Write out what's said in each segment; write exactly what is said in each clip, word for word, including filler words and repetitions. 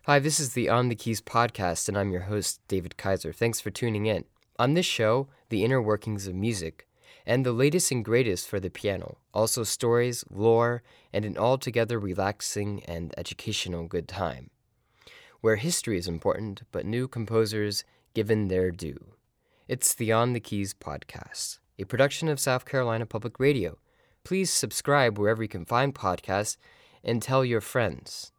Hi, this is the On the Keys podcast, and I'm your host, David Kaiser. Thanks for tuning in. On this show, the inner workings of music, and the latest and greatest for the piano, also stories, lore, and an altogether relaxing and educational good time, where history is important, but new composers given their due. It's the On the Keys podcast, a production of South Carolina Public Radio. Please subscribe wherever you can find podcasts, and tell your friends.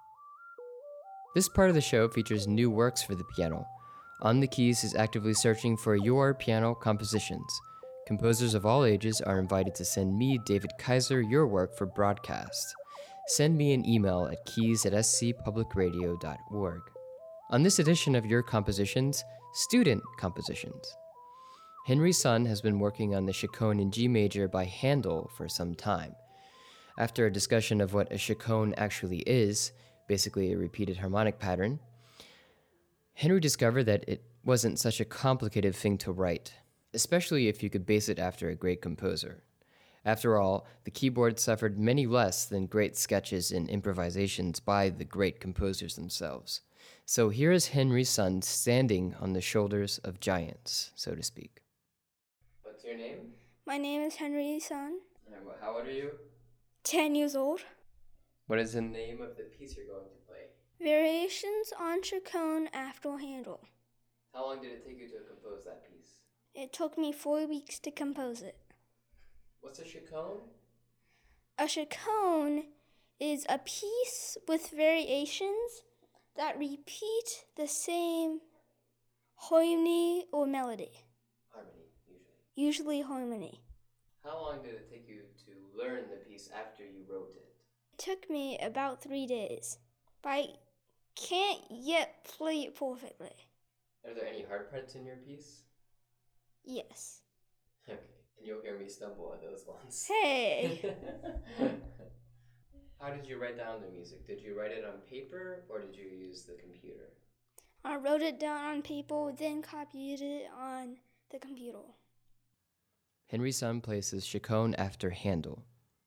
This part of the show features new works for the piano. On the Keys is actively searching for your piano compositions. Composers of all ages are invited to send me, David Kaiser, your work for broadcast. Send me an email at keys at s c public radio dot org. On this edition of Your Compositions, Student Compositions. Henry Sun has been working on the Chaconne in G major by Handel for some time. After a discussion of what a chaconne actually is, basically a repeated harmonic pattern, Henry discovered that it wasn't such a complicated thing to write, especially if you could base it after a great composer. After all, the keyboard suffered many less than great sketches and improvisations by the great composers themselves. So here is Henry Sun standing on the shoulders of giants, so to speak. What's your name? My name is Henry Sun. And how old are you? Ten years old. What is the name of the piece you're going to play? Variations on Chaconne after Handel. How long did it take you to compose that piece? It took me four weeks to compose it. What's a chaconne? A chaconne is a piece with variations that repeat the same harmony or melody. Harmony, usually. Usually harmony. How long did it take you to learn the piece after you wrote it? It took me about three days, but I can't yet play it perfectly. Are there any hard parts in your piece? Yes. Okay, and you'll hear me stumble at those ones. Hey! How did you write down the music? Did you write it on paper or did you use the computer? I wrote it down on paper, then copied it on the computer. Henry Sun plays Chaconne after Handel.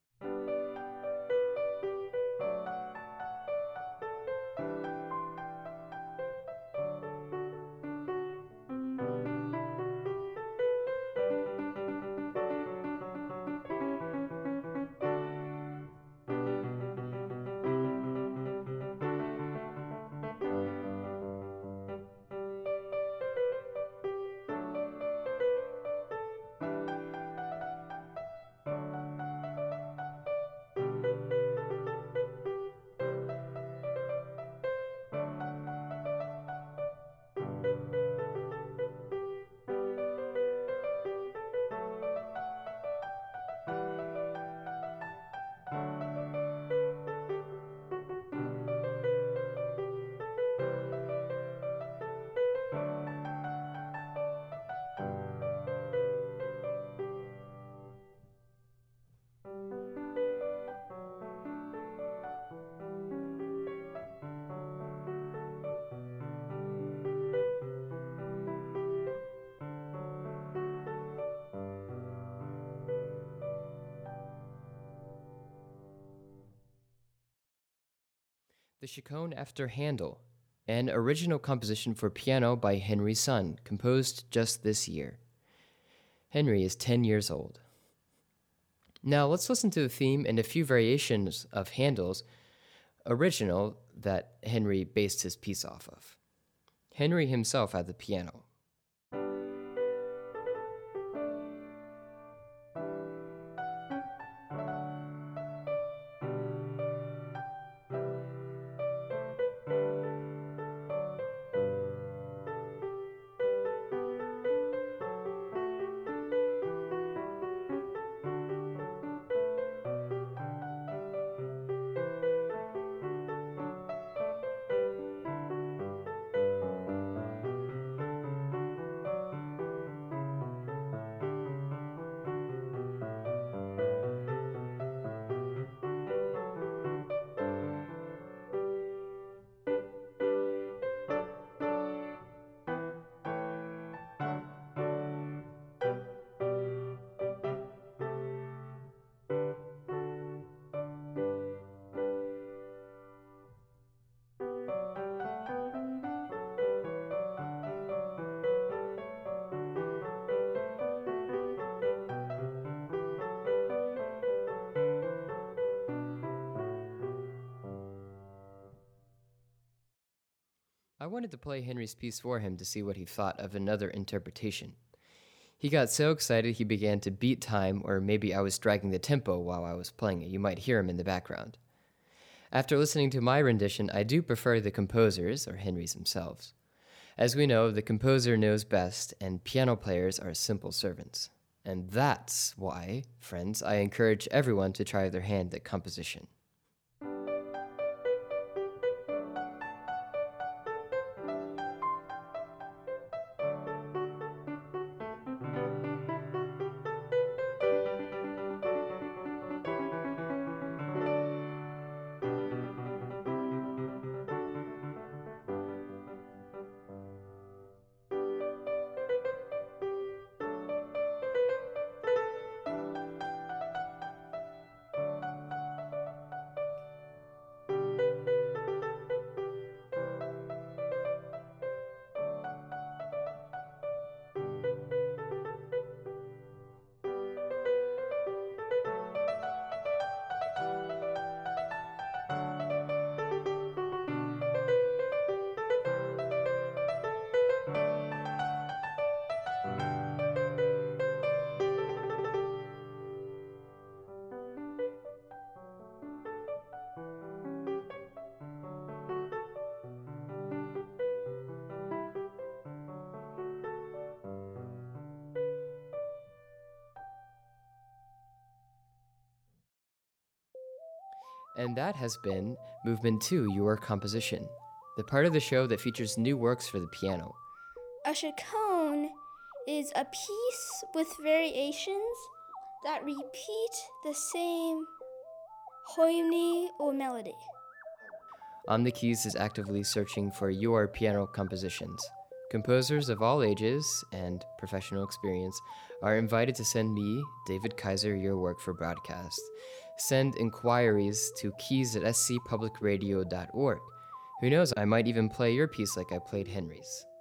The Chaconne after Handel, an original composition for piano by Henry Sun, composed just this year. Henry is ten years old. Now let's listen to the theme and a few variations of Handel's original that Henry based his piece off of. Henry himself at the piano. I wanted to play Henry's piece for him to see what he thought of another interpretation. He got so excited he began to beat time, or maybe I was dragging the tempo while I was playing it. You might hear him in the background. After listening to my rendition, I do prefer the composers, or Henry's themselves. As we know, the composer knows best, and piano players are simple servants. And that's why, friends, I encourage everyone to try their hand at composition. And that has been Movement two, Your Composition, the part of the show that features new works for the piano. A chaconne is a piece with variations that repeat the same harmony or melody. On the Keys is actively searching for your piano compositions. Composers of all ages and professional experience are invited to send me, David Kaiser, your work for broadcast. Send inquiries to keys at s c public radio dot org. Who knows, I might even play your piece like I played Henry's.